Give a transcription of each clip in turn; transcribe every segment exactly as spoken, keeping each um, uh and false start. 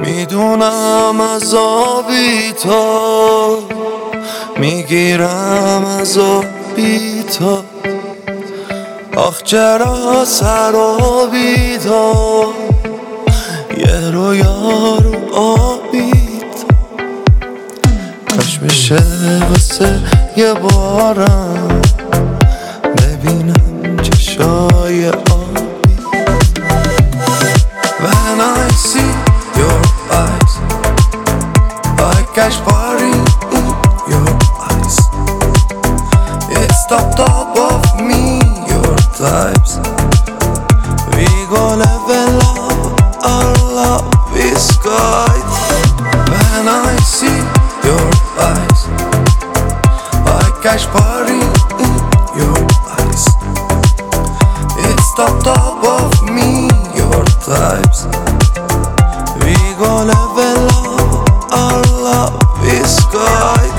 میدونم عذابی تو میگیرم عذابی تو آخ چرا سرابی تو یه رویا رو آبی تو کاش بشه واسه یه بارم ببینم چشای آبی When I see your eyes I catch fire in your eyes It's the top of me, your types We go level up, our love is guide When I see your eyes I catch fire in your eyes It's the top of me, your types We go level up, our love is guide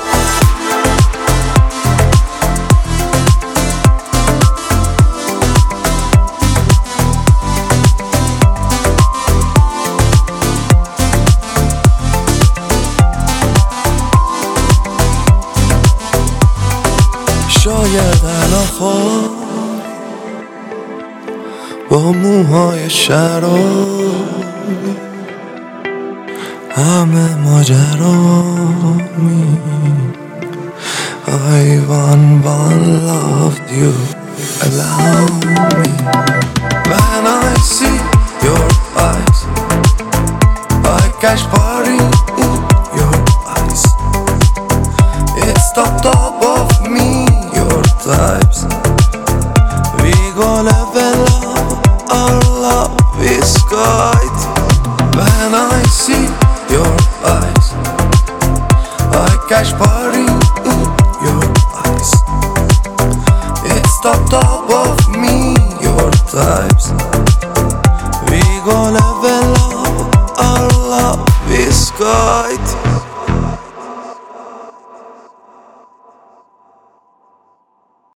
شاید الان خواب با موهای شرابی همه ماجرامی I one one loved you allow me When I see your eyes I catch fire in your eyes It's the top of me, your types We go level up, our love is guide When I see your eyes I catch fire in your eyes It's the top of me, your types We go level up, our love is guide